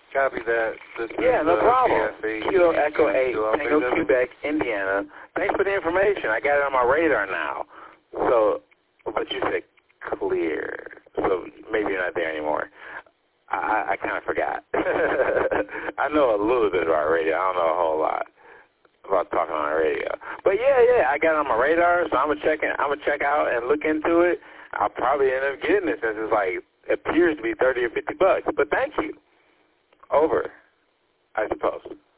Copy that. This Yeah, is, no problem. PSC. Kilo Echo 8, Kilo Tango, Echo. Quebec, Indiana. Thanks for the information. I got it on my radar now. So, but you said clear, so maybe you're not there anymore. I kind of forgot. I know a little bit about radio. I don't know a whole lot about talking on the radio. But yeah, I got it on my radar, so I'm gonna check out and look into it. I'll probably end up getting it since it's like appears to be $30 or $50. But thank you. Over, I suppose.